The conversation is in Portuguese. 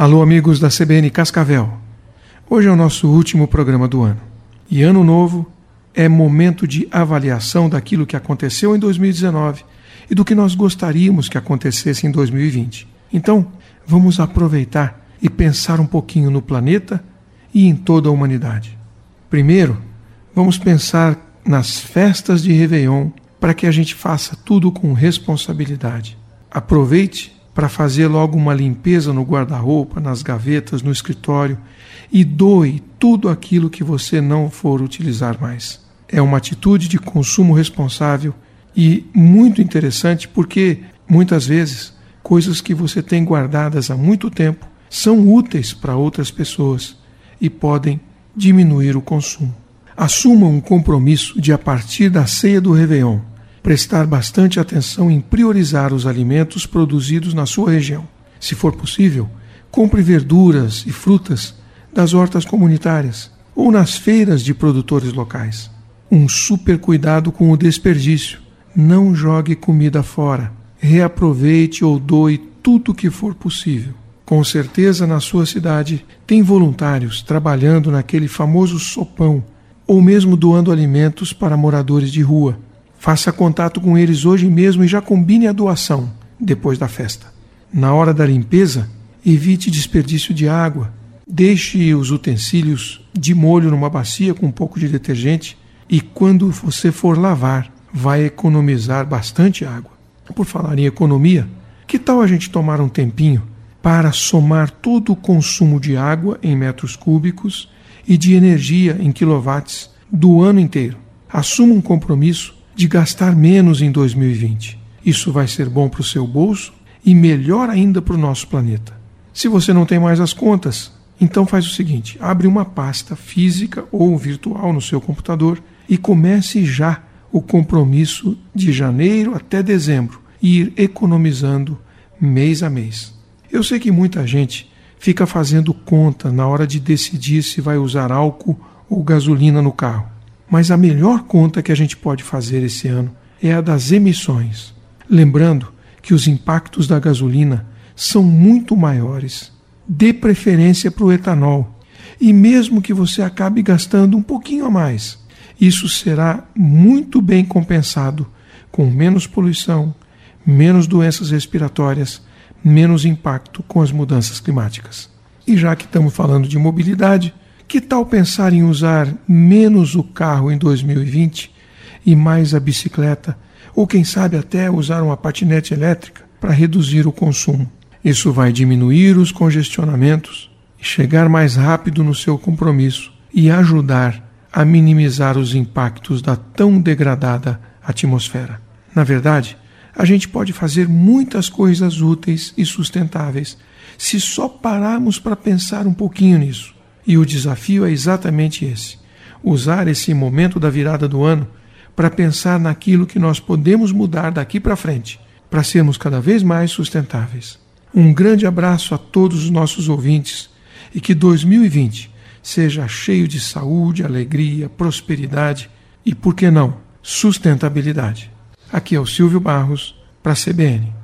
Alô, amigos da CBN Cascavel. Hoje é o nosso último programa do ano. E ano novo é momento de avaliação daquilo que aconteceu em 2019 e do que nós gostaríamos que acontecesse em 2020. Então, vamos aproveitar e pensar um pouquinho no planeta e em toda a humanidade. Primeiro, vamos pensar nas festas de Réveillon para que a gente faça tudo com responsabilidade. Aproveite para fazer logo uma limpeza no guarda-roupa, nas gavetas, no escritório e doe tudo aquilo que você não for utilizar mais. É uma atitude de consumo responsável e muito interessante porque, muitas vezes, coisas que você tem guardadas há muito tempo são úteis para outras pessoas e podem diminuir o consumo. Assuma um compromisso de, a partir da ceia do Réveillon, prestar bastante atenção em priorizar os alimentos produzidos na sua região. Se for possível, compre verduras e frutas das hortas comunitárias ou nas feiras de produtores locais. Um super cuidado com o desperdício. Não jogue comida fora. Reaproveite ou doe tudo o que for possível. Com certeza, na sua cidade, tem voluntários trabalhando naquele famoso sopão ou mesmo doando alimentos para moradores de rua. Faça contato com eles hoje mesmo e já combine a doação depois da festa. Na hora da limpeza, evite desperdício de água. Deixe os utensílios de molho numa bacia com um pouco de detergente e quando você for lavar, vai economizar bastante água. Por falar em economia, que tal a gente tomar um tempinho para somar todo o consumo de água em metros cúbicos e de energia em quilowatts do ano inteiro? Assuma um compromisso de gastar menos em 2020. Isso vai ser bom para o seu bolso e melhor ainda para o nosso planeta. Se você não tem mais as contas, então faz o seguinte, abre uma pasta física ou virtual no seu computador e comece já o compromisso de janeiro até dezembro e ir economizando mês a mês. Eu sei que muita gente fica fazendo conta na hora de decidir se vai usar álcool ou gasolina no carro. Mas a melhor conta que a gente pode fazer esse ano é a das emissões. Lembrando que os impactos da gasolina são muito maiores. Dê preferência para o etanol. E mesmo que você acabe gastando um pouquinho a mais, isso será muito bem compensado com menos poluição, menos doenças respiratórias, menos impacto com as mudanças climáticas. E já que estamos falando de mobilidade, que tal pensar em usar menos o carro em 2020 e mais a bicicleta, ou quem sabe até usar uma patinete elétrica para reduzir o consumo? Isso vai diminuir os congestionamentos e chegar mais rápido no seu compromisso e ajudar a minimizar os impactos da tão degradada atmosfera. Na verdade, a gente pode fazer muitas coisas úteis e sustentáveis se só pararmos para pensar um pouquinho nisso. E o desafio é exatamente esse, usar esse momento da virada do ano para pensar naquilo que nós podemos mudar daqui para frente, para sermos cada vez mais sustentáveis. Um grande abraço a todos os nossos ouvintes e que 2020 seja cheio de saúde, alegria, prosperidade e, por que não, sustentabilidade. Aqui é o Silvio Barros para a CBN.